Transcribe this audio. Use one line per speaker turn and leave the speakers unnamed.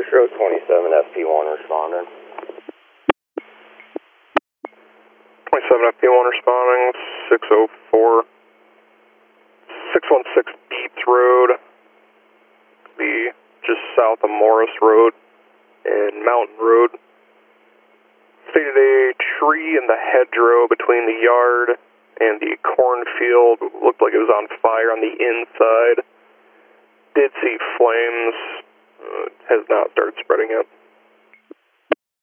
Road 27, FP1 responding.
27 FP1 responding, 604, 616 Eats Road, be just south of Morris Road and Mountain Road. Stated a tree in the hedgerow between the yard and the cornfield looked like it was on fire on the inside. Did see flames, has not started spreading yet.